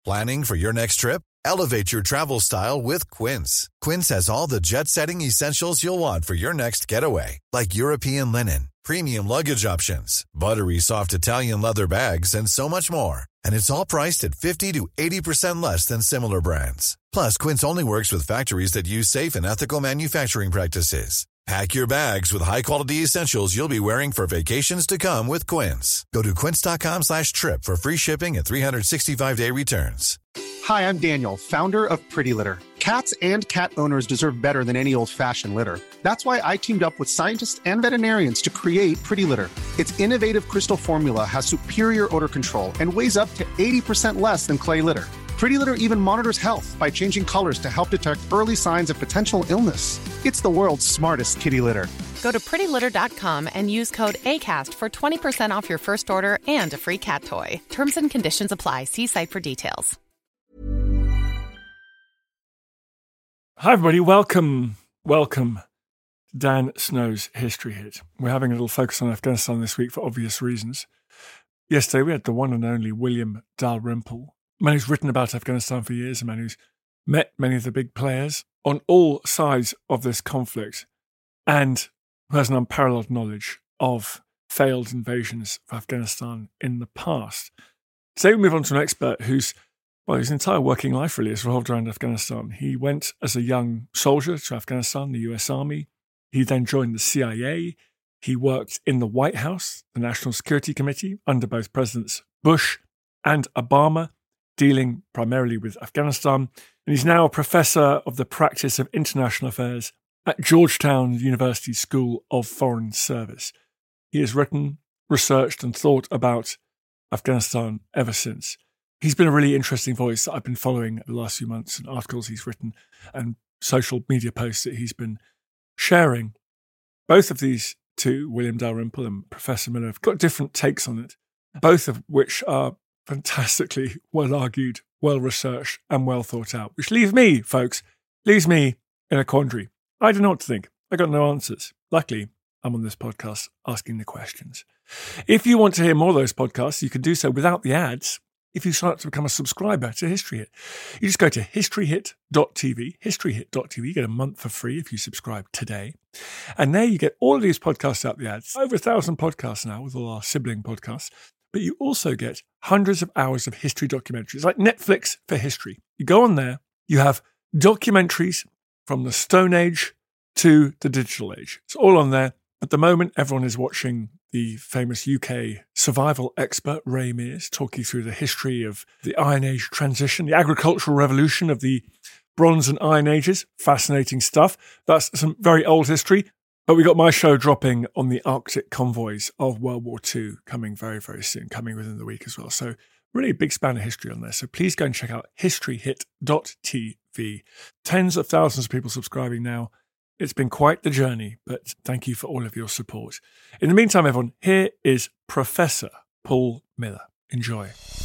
Planning for your next trip? Elevate your travel style with Quince. Quince has all the jet-setting essentials you'll want for your next getaway, like European linen, premium luggage options, buttery soft Italian leather bags, and so much more. And it's all priced at 50 to 80% less than similar brands. Plus, Quince only works with factories that use safe and ethical manufacturing practices. Pack your bags with high-quality essentials you'll be wearing for vacations to come with Quince. Go to quince.com/trip for free shipping and 365-day returns. Hi, I'm Daniel, founder of Pretty Litter. Cats and cat owners deserve better than any old-fashioned litter. That's why I teamed up with scientists and veterinarians to create Pretty Litter. Its innovative crystal formula has superior odor control and weighs up to 80% less than clay litter. Pretty Litter even monitors health by changing colors to help detect early signs of potential illness. It's the world's smartest kitty litter. Go to prettylitter.com and use code ACAST for 20% off your first order and a free cat toy. Terms and conditions apply. See site for details. Hi, everybody. Welcome to Dan Snow's History Hit. We're having a little focus on Afghanistan this week for obvious reasons. Yesterday, we had the one and only William Dalrymple, a man who's written about Afghanistan for years, a man who's met many of the big players on all sides of this conflict and who has an unparalleled knowledge of failed invasions of Afghanistan in the past. Today we move on to an expert whose entire working life really is revolved around Afghanistan. He went as a young soldier to Afghanistan, the US Army. He then joined the CIA. He worked in the White House, the National Security Committee, under both Presidents Bush and Obama, dealing primarily with Afghanistan. And he's now a professor of the practice of international affairs at Georgetown University School of Foreign Service. He has written, researched, and thought about Afghanistan ever since. He's been a really interesting voice that I've been following the last few months, and articles he's written and social media posts that he's been sharing. Both of these two, William Dalrymple and Professor Miller, have got different takes on it, both of which are fantastically well argued, well researched, and well thought out, which leaves me in a quandary. I don't know what to think. I got no answers. Luckily, I'm on this podcast asking the questions. If you want to hear more of those podcasts, you can do so without the ads if you sign up to become a subscriber to History Hit. You just go to historyhit.tv, historyhit.tv. You get a month for free if you subscribe today. And there you get all of these podcasts out the ads. Over 1,000 podcasts now with all our sibling podcasts. But you also get hundreds of hours of history documentaries, like Netflix for history. You go on there, you have documentaries from the Stone Age to the digital age. It's all on there. At the moment, everyone is watching the famous UK survival expert Ray Mears talking through the history of the Iron Age transition, the agricultural revolution of the Bronze and Iron Ages. Fascinating stuff. That's some very old history. But we got my show dropping on the Arctic convoys of World War II coming very, very soon, coming within the week as well. So really a big span of history on there. So please go and check out historyhit.tv. Tens of thousands of people subscribing now. It's been quite the journey, but thank you for all of your support. In the meantime, everyone, here is Professor Paul Miller. Enjoy.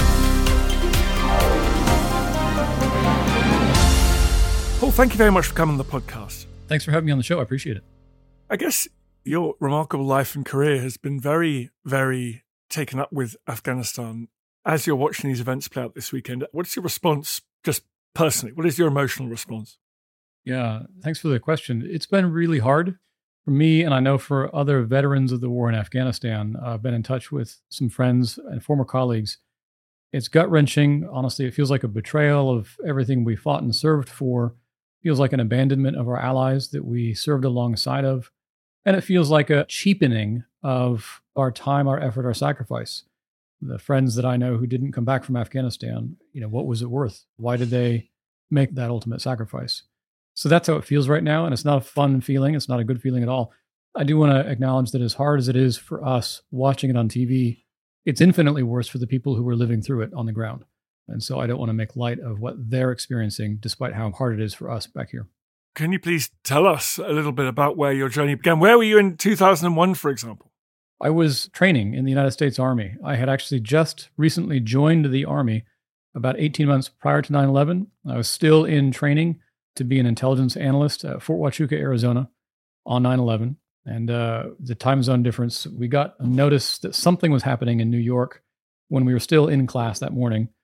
Paul, thank you very much for coming on the podcast. Thanks for having me on the show. I appreciate it. I guess your remarkable life and career has been very, very taken up with Afghanistan. As you're watching these events play out this weekend, what's your response, just personally? What is your emotional response? Yeah, thanks for the question. It's been really hard for me, and I know for other veterans of the war in Afghanistan. I've been in touch with some friends and former colleagues. It's gut-wrenching. Honestly, it feels like a betrayal of everything we fought and served for. It feels like an abandonment of our allies that we served alongside of. And it feels like a cheapening of our time, our effort, our sacrifice. The friends that I know who didn't come back from Afghanistan, what was it worth? Why did they make that ultimate sacrifice? So that's how it feels right now. And it's not a fun feeling. It's not a good feeling at all. I do want to acknowledge that as hard as it is for us watching it on TV, it's infinitely worse for the people who are living through it on the ground. And so I don't want to make light of what they're experiencing, despite how hard it is for us back here. Can you please tell us a little bit about where your journey began? Where were you in 2001, for example? I was training in the United States Army. I had actually just recently joined the Army about 18 months prior to 9/11. I was still in training to be an intelligence analyst at Fort Huachuca, Arizona on 9/11. And the time zone difference, we got a notice that something was happening in New York when we were still in class that morning.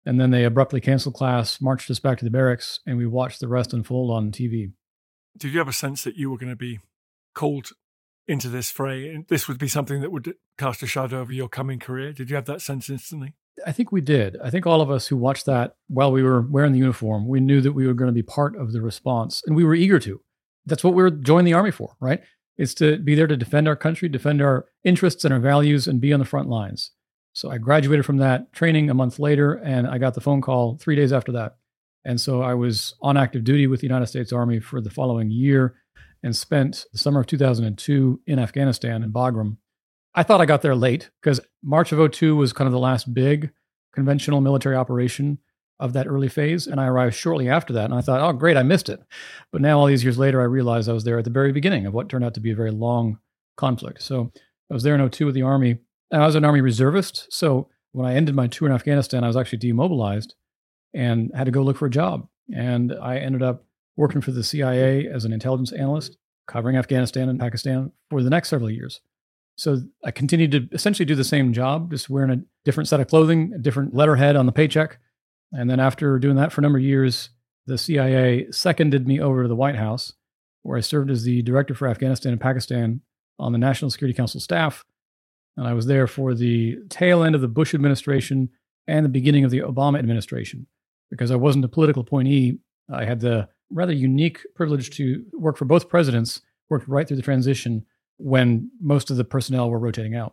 And then they abruptly canceled class, marched us back to the barracks, and we watched the rest unfold on TV. Did you have a sense that you were going to be called into this fray and this would be something that would cast a shadow over your coming career? Did you have that sense instantly? I think we did. I think all of us who watched that while we were wearing the uniform, we knew that we were going to be part of the response, and we were eager to. That's what we were joining the Army for, right? It's to be there to defend our country, defend our interests and our values, and be on the front lines. So I graduated from that training a month later, and I got the phone call 3 days after that. And so I was on active duty with the United States Army for the following year and spent the summer of 2002 in Afghanistan in Bagram. I thought I got there late because March of 2002 was kind of the last big conventional military operation of that early phase. And I arrived shortly after that. And I thought, oh, great, I missed it. But now all these years later, I realized I was there at the very beginning of what turned out to be a very long conflict. So I was there in 2002 with the Army. And I was an Army reservist. So when I ended my tour in Afghanistan, I was actually demobilized and had to go look for a job. And I ended up working for the CIA as an intelligence analyst, covering Afghanistan and Pakistan for the next several years. So I continued to essentially do the same job, just wearing a different set of clothing, a different letterhead on the paycheck. And then after doing that for a number of years, the CIA seconded me over to the White House, where I served as the director for Afghanistan and Pakistan on the National Security Council staff. And I was there for the tail end of the Bush administration and the beginning of the Obama administration. Because I wasn't a political appointee, I had the rather unique privilege to work for both presidents, worked right through the transition when most of the personnel were rotating out.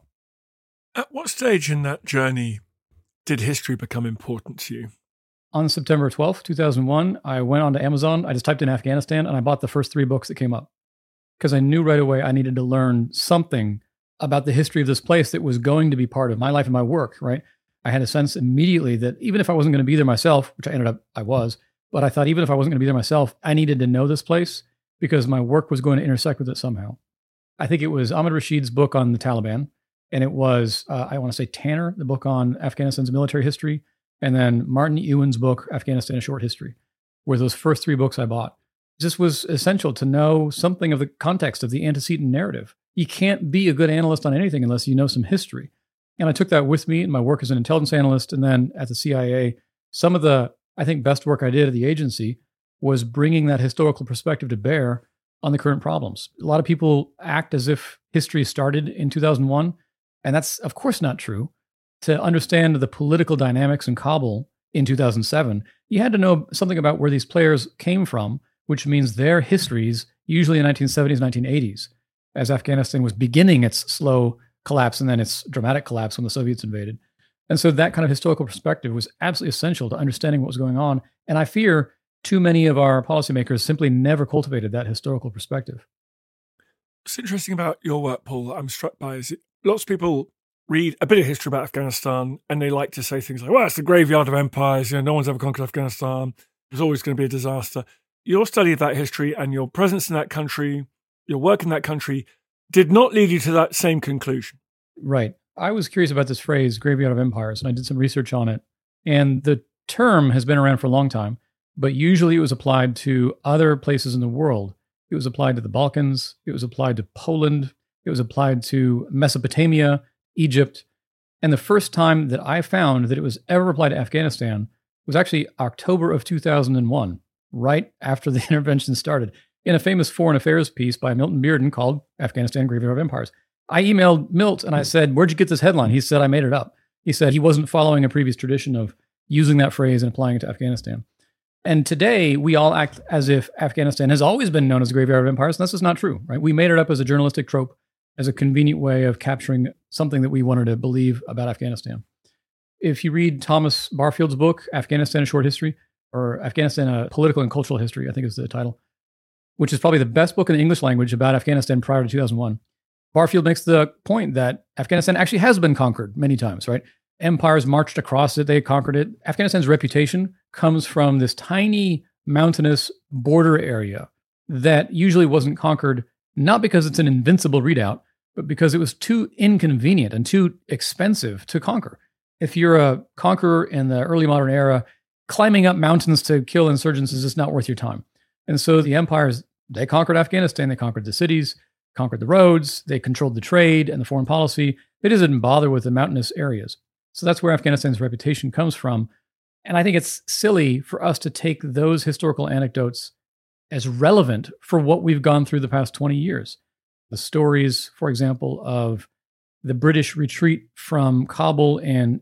At what stage in that journey did history become important to you? On September 12th, 2001, I went onto Amazon. I just typed in Afghanistan and I bought the first 3 books that came up because I knew right away I needed to learn something about the history of this place that was going to be part of my life and my work, right? I had a sense immediately that even if I wasn't going to be there myself, which I was, but I thought even if I wasn't going to be there myself, I needed to know this place because my work was going to intersect with it somehow. I think it was Ahmed Rashid's book on the Taliban, and it was, I want to say Tanner, the book on Afghanistan's military history, and then Martin Ewan's book, Afghanistan: A Short History, were those first 3 books I bought. This was essential to know something of the context of the antecedent narrative. You can't be a good analyst on anything unless you know some history. And I took that with me in my work as an intelligence analyst, and then at the CIA. Some of the, I think, best work I did at the agency was bringing that historical perspective to bear on the current problems. A lot of people act as if history started in 2001, and that's, of course, not true. To understand the political dynamics in Kabul in 2007, you had to know something about where these players came from, which means their histories, usually in the 1970s, 1980s, as Afghanistan was beginning its slow collapse and then its dramatic collapse when the Soviets invaded. And so that kind of historical perspective was absolutely essential to understanding what was going on. And I fear too many of our policymakers simply never cultivated that historical perspective. What's interesting about your work, Paul, that I'm struck by is lots of people read a bit of history about Afghanistan and they like to say things like, well, it's the graveyard of empires. No one's ever conquered Afghanistan. There's always going to be a disaster. Your study of that history and your presence in that country, your work in that country, did not lead you to that same conclusion. Right. I was curious about this phrase, graveyard of empires, and I did some research on it. And the term has been around for a long time, but usually it was applied to other places in the world. It was applied to the Balkans. It was applied to Poland. It was applied to Mesopotamia, Egypt. And the first time that I found that it was ever applied to Afghanistan was actually October of 2001, right after the intervention started, in a famous foreign affairs piece by Milton Bearden called Afghanistan: Graveyard of Empires. I emailed Milt and I said, where'd you get this headline? He said, I made it up. He said he wasn't following a previous tradition of using that phrase and applying it to Afghanistan. And today we all act as if Afghanistan has always been known as the Graveyard of Empires. And that's just not true, right? We made it up as a journalistic trope, as a convenient way of capturing something that we wanted to believe about Afghanistan. If you read Thomas Barfield's book, Afghanistan: A Short History, or Afghanistan: A Political and Cultural History, I think is the title, which is probably the best book in the English language about Afghanistan prior to 2001. Barfield makes the point that Afghanistan actually has been conquered many times, right? Empires marched across it, they conquered it. Afghanistan's reputation comes from this tiny mountainous border area that usually wasn't conquered, not because it's an invincible redoubt, but because it was too inconvenient and too expensive to conquer. If you're a conqueror in the early modern era, climbing up mountains to kill insurgents is just not worth your time. And so the empires, they conquered Afghanistan, they conquered the cities, conquered the roads, they controlled the trade and the foreign policy. They just didn't bother with the mountainous areas. So that's where Afghanistan's reputation comes from. And I think it's silly for us to take those historical anecdotes as relevant for what we've gone through the past 20 years. The stories, for example, of the British retreat from Kabul in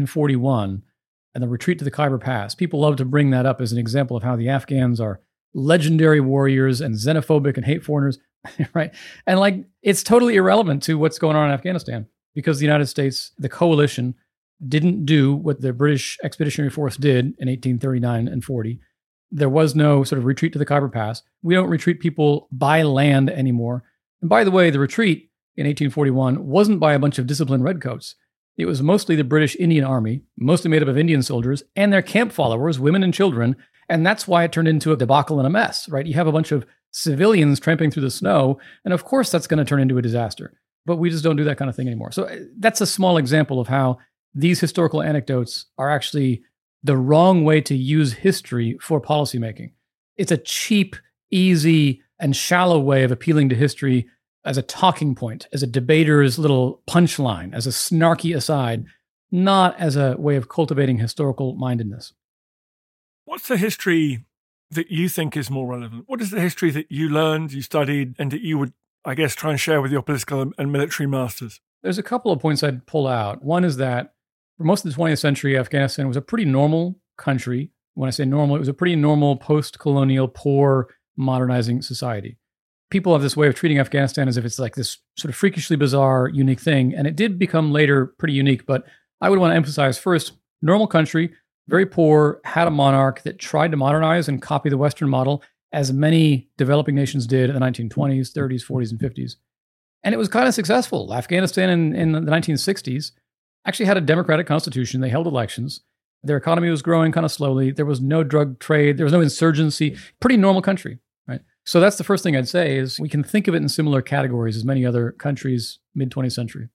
1841 and the retreat to the Khyber Pass. People love to bring that up as an example of how the Afghans are legendary warriors and xenophobic and hate foreigners, right? And like, it's totally irrelevant to what's going on in Afghanistan because the United States, the coalition, didn't do what the British Expeditionary Force did in 1839 and 40. There was no sort of retreat to the Khyber Pass. We don't retreat people by land anymore. And by the way, the retreat in 1841 wasn't by a bunch of disciplined redcoats. It was mostly the British Indian Army, mostly made up of Indian soldiers, and their camp followers, women and children. And that's why it turned into a debacle and a mess, right? You have a bunch of civilians tramping through the snow, and of course that's going to turn into a disaster. But we just don't do that kind of thing anymore. So that's a small example of how these historical anecdotes are actually the wrong way to use history for policymaking. It's a cheap, easy, and shallow way of appealing to history as a talking point, as a debater's little punchline, as a snarky aside, not as a way of cultivating historical mindedness. What's the history that you think is more relevant? What is the history that you learned, you studied, and that you would, I guess, try and share with your political and military masters? There's a couple of points I'd pull out. One is that for most of the 20th century, Afghanistan was a pretty normal country. When I say normal, it was a pretty normal post-colonial, poor, modernizing society. People have this way of treating Afghanistan as if it's like this sort of freakishly bizarre, unique thing. And it did become later pretty unique. But I would want to emphasize first, normal country, very poor, had a monarch that tried to modernize and copy the Western model, as many developing nations did in the 1920s, 30s, 40s, and 50s. And it was kind of successful. Afghanistan in the 1960s actually had a democratic constitution. They held elections. Their economy was growing kind of slowly. There was no drug trade. There was no insurgency. Pretty normal country, right? So that's the first thing I'd say is we can think of it in similar categories as many other countries mid-20th century.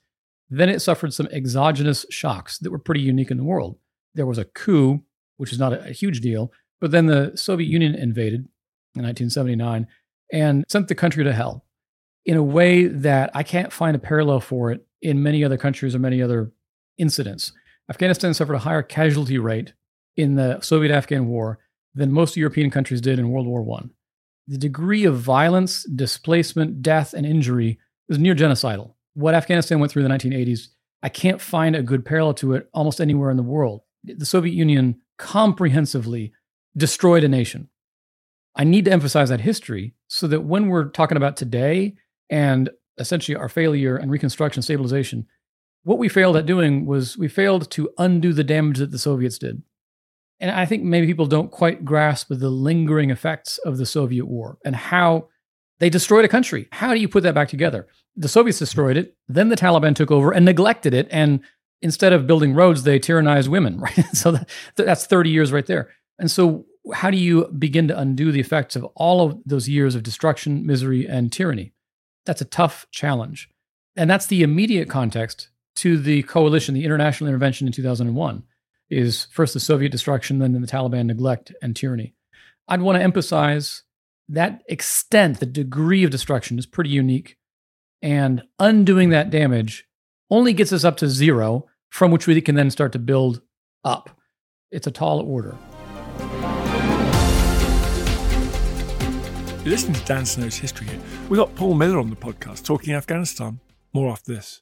Then it suffered some exogenous shocks that were pretty unique in the world. There was a coup, which is not a huge deal, but then the Soviet Union invaded in 1979 and sent the country to hell in a way that I can't find a parallel for it in many other countries or many other incidents. Afghanistan suffered a higher casualty rate in the Soviet-Afghan War than most European countries did in World War I. The degree of violence, displacement, death, and injury was near genocidal. What Afghanistan went through in the 1980s, I can't find a good parallel to it almost anywhere in the world. The Soviet Union comprehensively destroyed a nation. I need to emphasize that history so that when we're talking about today and essentially our failure and reconstruction stabilization, what we failed at doing was we failed to undo the damage that the Soviets did. And I think maybe people don't quite grasp the lingering effects of the Soviet war and how they destroyed a country. How do you put that back together? The Soviets destroyed it, then the Taliban took over and neglected it. And instead of building roads, they tyrannized women, right? So that's 30 years right there. And so how do you begin to undo the effects of all of those years of destruction, misery, and tyranny? That's a tough challenge. And that's the immediate context to the coalition, the international intervention in 2001, is first the Soviet destruction, then the Taliban neglect and tyranny. I'd want to emphasize that extent, the degree of destruction is pretty unique. And undoing that damage only gets us up to zero, from which we can then start to build up. It's a tall order. You're listening to Dan Snow's History Hit. We got Paul Miller on the podcast talking Afghanistan. More after this.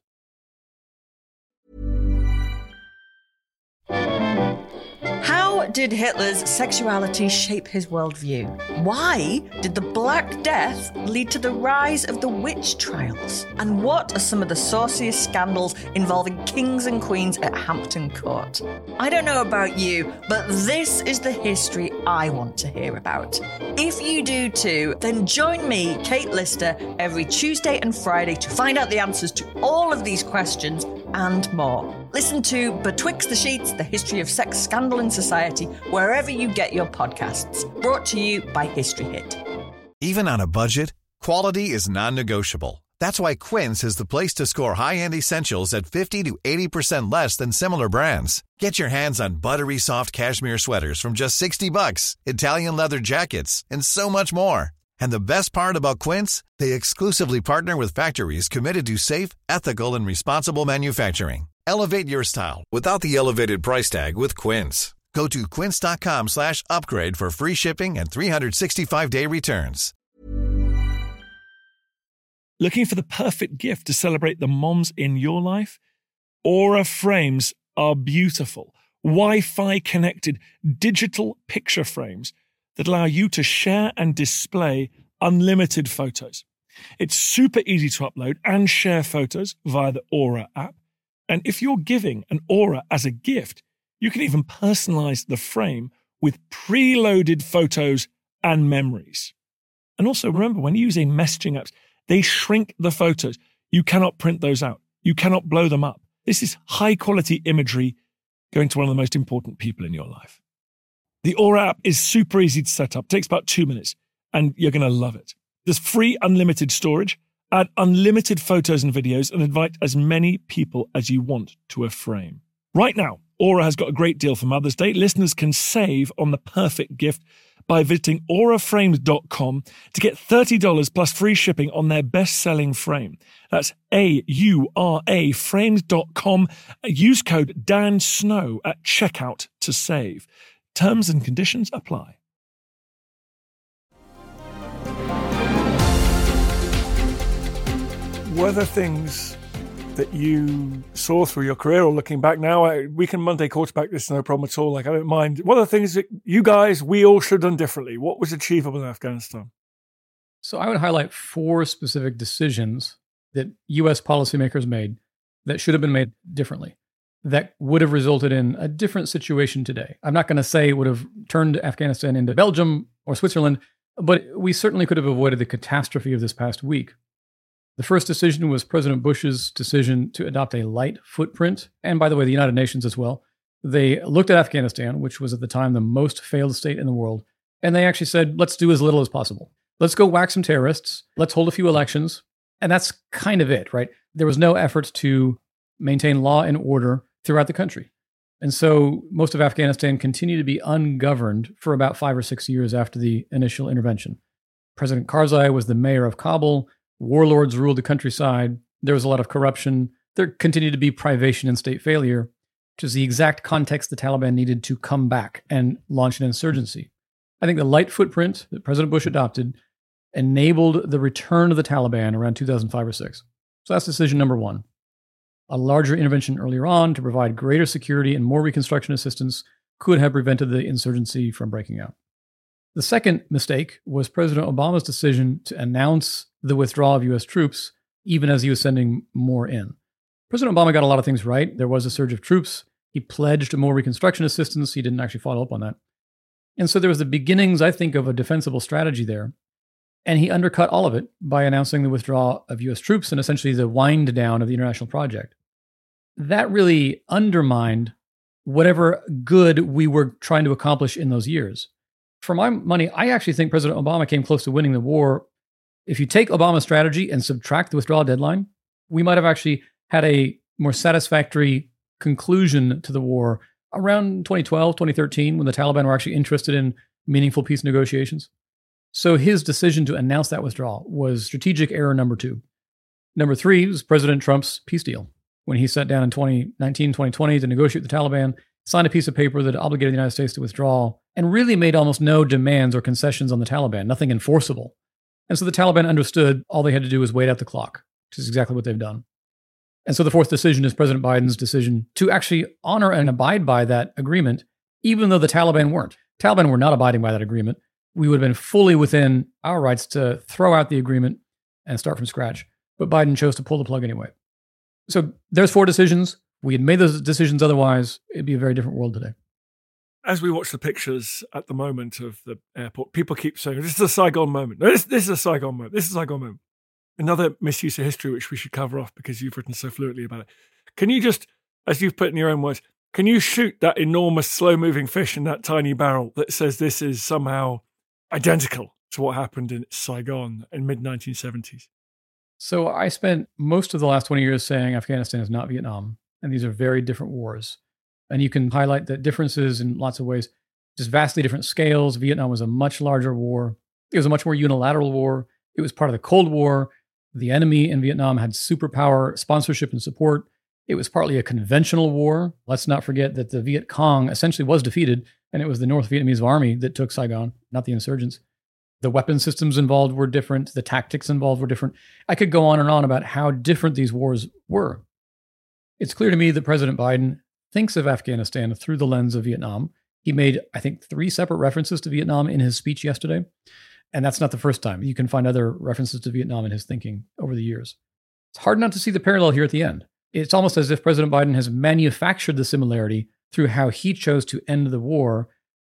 How did Hitler's sexuality shape his worldview? Why did the Black Death lead to the rise of the witch trials? And what are some of the sauciest scandals involving kings and queens at Hampton Court? I don't know about you, but this is the history I want to hear about. If you do too, then join me, Kate Lister, every Tuesday and Friday to find out the answers to all of these questions and more. Listen to Betwixt the Sheets, the history of sex, scandal and society, wherever you get your podcasts. Brought to you by History Hit. Even on a budget, quality is non-negotiable. That's why Quince is the place to score high-end essentials at 50 to 80% less than similar brands. Get your hands on buttery soft cashmere sweaters from just $60, Italian leather jackets, and so much more. And the best part about Quince, they exclusively partner with factories committed to safe, ethical, and responsible manufacturing. Elevate your style without the elevated price tag with Quince. Go to quince.com/upgrade for free shipping and 365-day returns. Looking for the perfect gift to celebrate the moms in your life? Aura frames are beautiful, Wi-Fi connected digital picture frames that allow you to share and display unlimited photos. It's super easy to upload and share photos via the Aura app. And if you're giving an Aura as a gift, you can even personalize the frame with preloaded photos and memories. And also remember, when using messaging apps, they shrink the photos. You cannot print those out. You cannot blow them up. This is high quality imagery going to one of the most important people in your life. The Aura app is super easy to set up. It takes about 2 minutes and you're going to love it. There's free unlimited storage, add unlimited photos and videos, and invite as many people as you want to a frame. Right now, Aura has got a great deal for Mother's Day. Listeners can save on the perfect gift by visiting auraframes.com to get $30 plus free shipping on their best-selling frame. That's AURA frames.com. Use code Dan Snow at checkout to save. Terms and conditions apply. Were there things that you saw through your career or looking back now? We can Monday quarterback this, no problem at all. Like, I don't mind. What are the things that you guys, we all should have done differently? What was achievable in Afghanistan? So I would highlight 4 specific decisions that U.S. policymakers made that should have been made differently, that would have resulted in a different situation today. I'm not going to say it would have turned Afghanistan into Belgium or Switzerland, but we certainly could have avoided the catastrophe of this past week. The first decision was President Bush's decision to adopt a light footprint, and by the way, the United Nations as well. They looked at Afghanistan, which was at the time the most failed state in the world, and they actually said, let's do as little as possible. Let's go whack some terrorists. Let's hold a few elections. And that's kind of it, right? There was no effort to maintain law and order throughout the country. And so most of Afghanistan continued to be ungoverned for about 5 or 6 years after the initial intervention. President Karzai was the mayor of Kabul. Warlords ruled the countryside. There was a lot of corruption. There continued to be privation and state failure, which is the exact context the Taliban needed to come back and launch an insurgency. I think the light footprint that President Bush adopted enabled the return of the Taliban around 2005 or 6. So that's decision number 1. A larger intervention earlier on to provide greater security and more reconstruction assistance could have prevented the insurgency from breaking out. The second mistake was President Obama's decision to announce the withdrawal of U.S. troops, even as he was sending more in. President Obama got a lot of things right. There was a surge of troops. He pledged more reconstruction assistance. He didn't actually follow up on that. And so there was the beginnings, I think, of a defensible strategy there. And he undercut all of it by announcing the withdrawal of U.S. troops and essentially the wind down of the international project. That really undermined whatever good we were trying to accomplish in those years. For my money, I actually think President Obama came close to winning the war. If you take Obama's strategy and subtract the withdrawal deadline, we might have actually had a more satisfactory conclusion to the war around 2012, 2013, when the Taliban were actually interested in meaningful peace negotiations. So his decision to announce that withdrawal was strategic error number 2. Number 3 was President Trump's peace deal. When he sat down in 2019, 2020 to negotiate with the Taliban, signed a piece of paper that obligated the United States to withdraw and really made almost no demands or concessions on the Taliban, nothing enforceable. And so the Taliban understood all they had to do was wait out the clock, which is exactly what they've done. And so the fourth decision is President Biden's decision to actually honor and abide by that agreement, even though the Taliban weren't. Taliban were not abiding by that agreement. We would have been fully within our rights to throw out the agreement and start from scratch. But Biden chose to pull the plug anyway. So there's 4 decisions. We had made those decisions otherwise, it'd be a very different world today. As we watch the pictures at the moment of the airport, people keep saying, this is a Saigon moment. No, this is a Saigon moment. This is a Saigon moment. Another misuse of history, which we should cover off because you've written so fluently about it. Can you just, as you've put in your own words, can you shoot that enormous slow-moving fish in that tiny barrel that says this is somehow identical to what happened in Saigon in mid-1970s? So I spent most of the last 20 years saying Afghanistan is not Vietnam, and these are very different wars. And you can highlight the differences in lots of ways, just vastly different scales. Vietnam was a much larger war. It was a much more unilateral war. It was part of the Cold War. The enemy in Vietnam had superpower sponsorship and support. It was partly a conventional war. Let's not forget that the Viet Cong essentially was defeated, and it was the North Vietnamese army that took Saigon, not the insurgents. The weapon systems involved were different. The tactics involved were different. I could go on and on about how different these wars were. It's clear to me that President Biden thinks of Afghanistan through the lens of Vietnam. He made, I think, 3 separate references to Vietnam in his speech yesterday. And that's not the first time. You can find other references to Vietnam in his thinking over the years. It's hard not to see the parallel here at the end. It's almost as if President Biden has manufactured the similarity through how he chose to end the war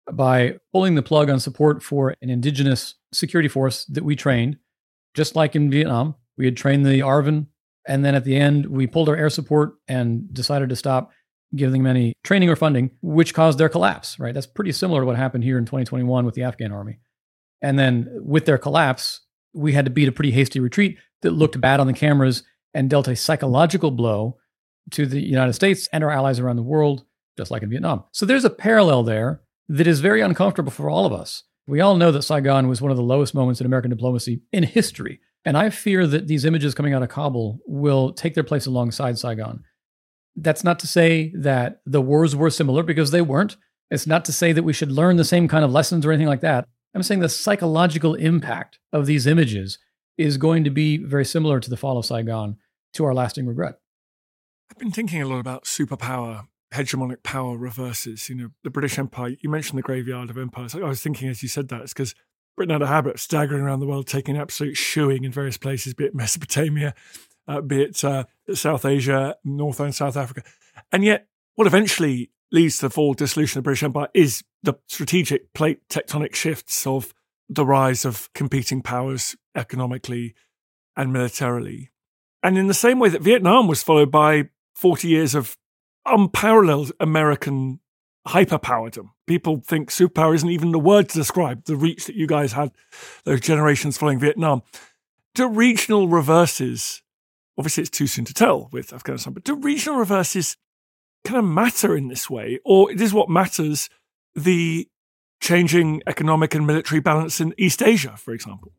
by pulling the plug on support for an indigenous security force that we trained, just like in Vietnam. We had trained the ARVN, and then at the end, we pulled our air support and decided to stop giving them any training or funding, which caused their collapse, right? That's pretty similar to what happened here in 2021 with the Afghan army. And then with their collapse, we had to beat a pretty hasty retreat that looked bad on the cameras and dealt a psychological blow to the United States and our allies around the world, just like in Vietnam. So there's a parallel there that is very uncomfortable for all of us. We all know that Saigon was one of the lowest moments in American diplomacy in history. And I fear that these images coming out of Kabul will take their place alongside Saigon. That's not to say that the wars were similar, because they weren't. It's not to say that we should learn the same kind of lessons or anything like that. I'm saying the psychological impact of these images is going to be very similar to the fall of Saigon, to our lasting regret. I've been thinking a lot about superpower, hegemonic power reverses. You know, the British Empire, you mentioned the graveyard of empires. I was thinking as you said that, it's because Britain had a habit of staggering around the world, taking absolute shoeing in various places, be it Mesopotamia, be it South Asia, North and South Africa. And yet, what eventually leads to the fall, dissolution of the British Empire is the strategic plate tectonic shifts of the rise of competing powers economically and militarily. And in the same way that Vietnam was followed by 40 years of unparalleled American hyperpowerdom. People think superpower isn't even the word to describe the reach that you guys had those generations following Vietnam. Do regional reverses, obviously it's too soon to tell with Afghanistan, but do regional reverses kind of matter in this way? Or is what matters the changing economic and military balance in East Asia, for example?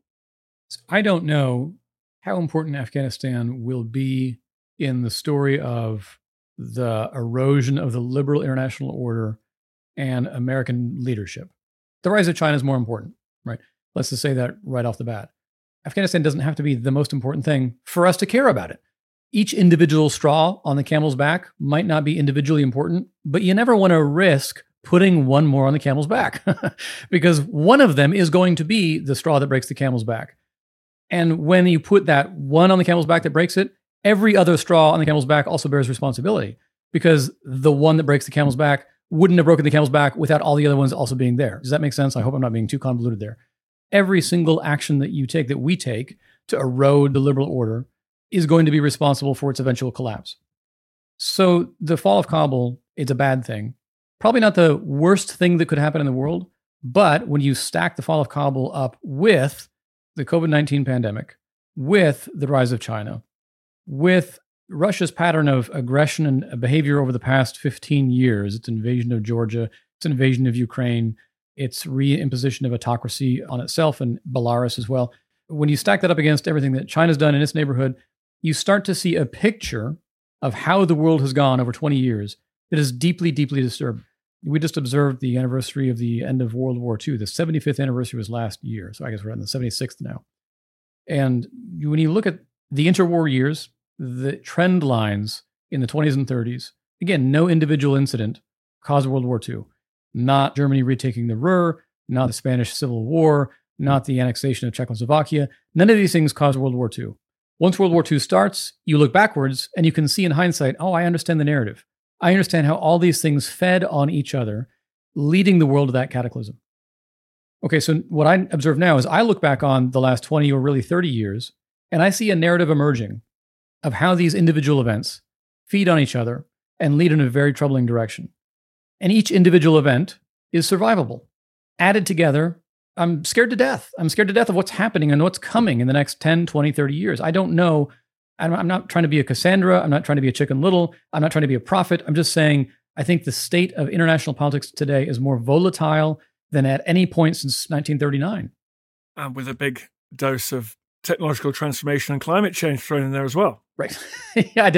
I don't know how important Afghanistan will be in the story of the erosion of the liberal international order and American leadership. The rise of China is more important, right? Let's just say that right off the bat. Afghanistan doesn't have to be the most important thing for us to care about it. Each individual straw on the camel's back might not be individually important, but you never want to risk putting one more on the camel's back because one of them is going to be the straw that breaks the camel's back. And when you put that one on the camel's back that breaks it, every other straw on the camel's back also bears responsibility, because the one that breaks the camel's back wouldn't have broken the camel's back without all the other ones also being there. Does that make sense? I hope I'm not being too convoluted there. Every single action that you take, that we take to erode the liberal order, is going to be responsible for its eventual collapse. So the fall of Kabul, it's a bad thing. Probably not the worst thing that could happen in the world, but when you stack the fall of Kabul up with the COVID-19 pandemic, with the rise of China, with Russia's pattern of aggression and behavior over the past 15 years, its invasion of Georgia, its invasion of Ukraine, its reimposition of autocracy on itself and Belarus as well. When you stack that up against everything that China's done in its neighborhood, you start to see a picture of how the world has gone over 20 years that is deeply, deeply disturbing. We just observed the anniversary of the end of World War II. The 75th anniversary was last year, so I guess we're on the 76th now. And when you look at the interwar years, the trend lines in the 20s and 30s, again, no individual incident caused World War II. Not Germany retaking the Ruhr, not the Spanish Civil War, not the annexation of Czechoslovakia. None of these things caused World War II. Once World War II starts, you look backwards and you can see in hindsight, oh, I understand the narrative. I understand how all these things fed on each other, leading the world to that cataclysm. Okay, so what I observe now is I look back on the last 20 or really 30 years, and I see a narrative emerging of how these individual events feed on each other and lead in a very troubling direction. And each individual event is survivable. Added together, I'm scared to death. I'm scared to death of what's happening and what's coming in the next 10, 20, 30 years. I don't know. I'm not trying to be a Cassandra. I'm not trying to be a Chicken Little. I'm not trying to be a prophet. I'm just saying I think the state of international politics today is more volatile than at any point since 1939. And with a big dose of technological transformation and climate change thrown in there as well. Right. Yeah,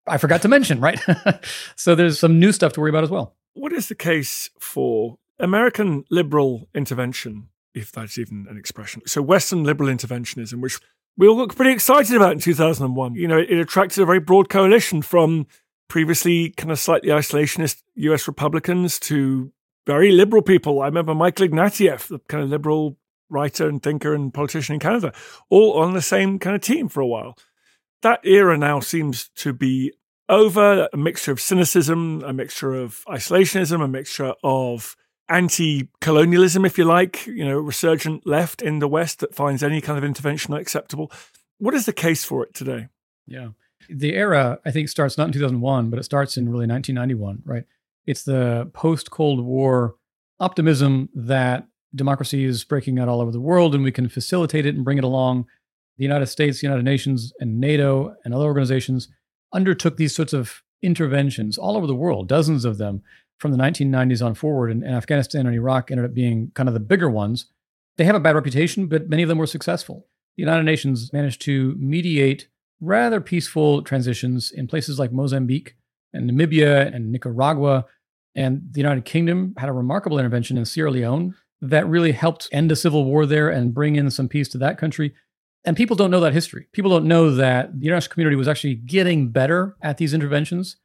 I forgot to mention, right? So there's some new stuff to worry about as well. What is the case for American liberal intervention, if that's even an expression? So Western liberal interventionism, which we all got pretty excited about in 2001. It attracted a very broad coalition from previously kind of slightly isolationist US Republicans to very liberal people. I remember Michael Ignatieff, the kind of liberal writer and thinker and politician in Canada, all on the same kind of team for a while. That era now seems to be over. A mixture of cynicism, a mixture of isolationism, a mixture of anti-colonialism, if you like, resurgent left in the West that finds any kind of intervention acceptable. What is the case for it today? Yeah. The era, I think, starts not in 2001, but it starts in really 1991, right? It's the post-Cold War optimism that democracy is breaking out all over the world and we can facilitate it and bring it along. The United States, the United Nations, and NATO and other organizations undertook these sorts of interventions all over the world, dozens of them from the 1990s on forward. And Afghanistan and Iraq ended up being kind of the bigger ones. They have a bad reputation, but many of them were successful. The United Nations managed to mediate rather peaceful transitions in places like Mozambique and Namibia and Nicaragua. And the United Kingdom had a remarkable intervention in Sierra Leone that really helped end a civil war there and bring in some peace to that country. And people don't know that history. People don't know that the international community was actually getting better at these interventions.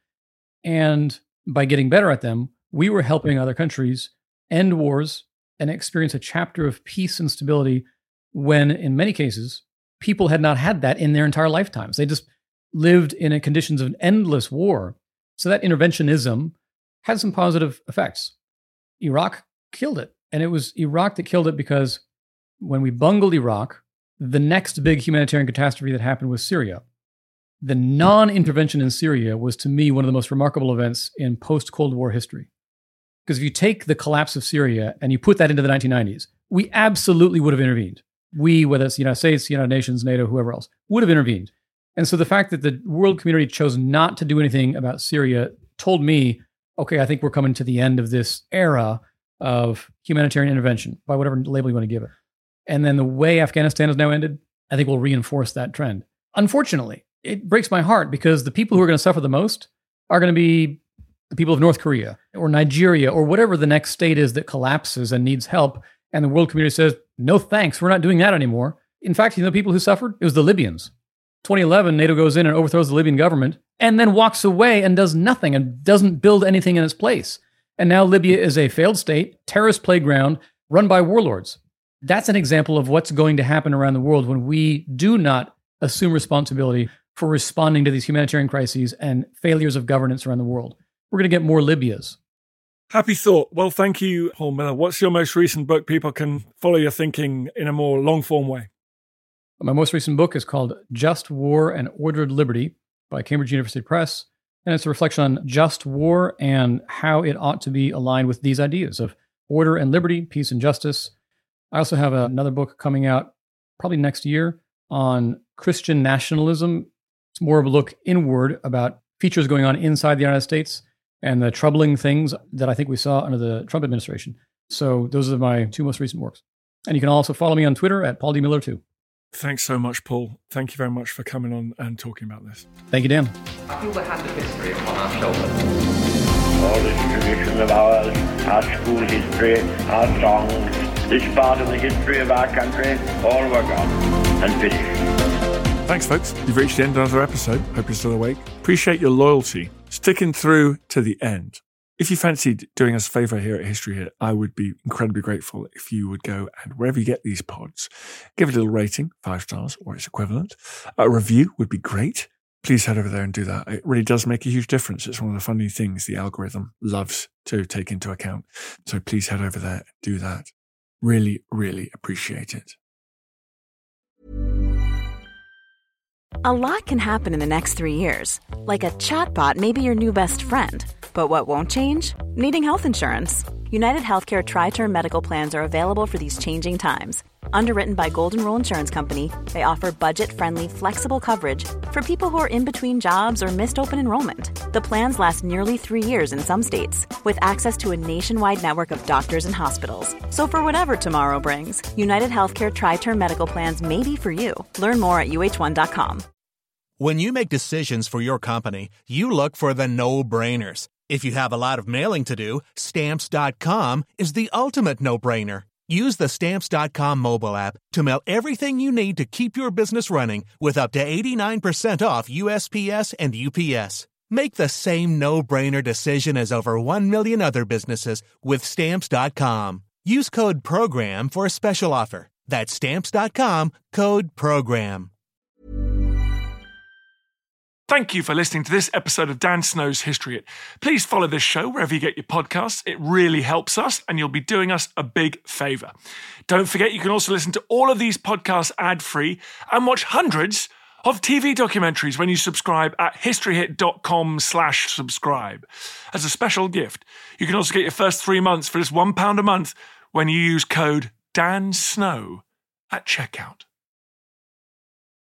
And by getting better at them, we were helping other countries end wars and experience a chapter of peace and stability when, in many cases, people had not had that in their entire lifetimes. They just lived in conditions of endless war. So that interventionism had some positive effects. Iraq killed it. And it was Iraq that killed it because when we bungled Iraq, the next big humanitarian catastrophe that happened was Syria. The non-intervention in Syria was, to me, one of the most remarkable events in post-Cold War history. Because if you take the collapse of Syria and you put that into the 1990s, we absolutely would have intervened. We, whether it's the United States, the United Nations, NATO, whoever else, would have intervened. And so the fact that the world community chose not to do anything about Syria told me, okay, I think we're coming to the end of this era of humanitarian intervention, by whatever label you want to give it. And then the way Afghanistan has now ended, I think will reinforce that trend. Unfortunately, it breaks my heart because the people who are going to suffer the most are going to be the people of North Korea or Nigeria or whatever the next state is that collapses and needs help. And the world community says, no thanks, we're not doing that anymore. In fact, people who suffered? It was the Libyans. 2011, NATO goes in and overthrows the Libyan government and then walks away and does nothing and doesn't build anything in its place. And now Libya is a failed state, terrorist playground run by warlords. That's an example of what's going to happen around the world when we do not assume responsibility for responding to these humanitarian crises and failures of governance around the world. We're going to get more Libyas. Happy thought. Well, thank you, Paul Miller. What's your most recent book? People can follow your thinking in a more long-form way. My most recent book is called Just War and Ordered Liberty by Cambridge University Press. And it's a reflection on just war and how it ought to be aligned with these ideas of order and liberty, peace and justice. I also have another book coming out probably next year on Christian nationalism. It's more of a look inward about features going on inside the United States and the troubling things that I think we saw under the Trump administration. So those are my two most recent works. And you can also follow me on Twitter at Paul D. Miller too. Thanks so much, Paul. Thank you very much for coming on and talking about this. Thank you, Dan. I feel the hand of history upon our shoulders. All this tradition of ours, our school history, our songs, this part of the history of our country, all were gone and finished. Thanks, folks. You've reached the end of another episode. Hope you're still awake. Appreciate your loyalty, sticking through to the end. If you fancied doing us a favor here at History Hit, I would be incredibly grateful if you would go and wherever you get these pods, give it a little rating, 5 stars or its equivalent. A review would be great. Please head over there and do that. It really does make a huge difference. It's one of the funny things the algorithm loves to take into account. So please head over there and do that. Really, really appreciate it. A lot can happen in the next 3 years. Like a chatbot may be your new best friend. But what won't change? Needing health insurance. United Healthcare Tri-Term Medical Plans are available for these changing times. Underwritten by Golden Rule Insurance Company, they offer budget-friendly, flexible coverage for people who are in between jobs or missed open enrollment. The plans last nearly 3 years in some states, with access to a nationwide network of doctors and hospitals. So for whatever tomorrow brings, United Healthcare Tri-Term Medical Plans may be for you. Learn more at uh1.com. When you make decisions for your company, you look for the no-brainers. If you have a lot of mailing to do, Stamps.com is the ultimate no-brainer. Use the Stamps.com mobile app to mail everything you need to keep your business running with up to 89% off USPS and UPS. Make the same no-brainer decision as over 1 million other businesses with Stamps.com. Use code PROGRAM for a special offer. That's Stamps.com, code PROGRAM. Thank you for listening to this episode of Dan Snow's History Hit. Please follow this show wherever you get your podcasts. It really helps us, and you'll be doing us a big favour. Don't forget, you can also listen to all of these podcasts ad-free and watch hundreds of TV documentaries when you subscribe at historyhit.com/subscribe. As a special gift, you can also get your first 3 months for just £1 a month when you use code DANSNOW at checkout.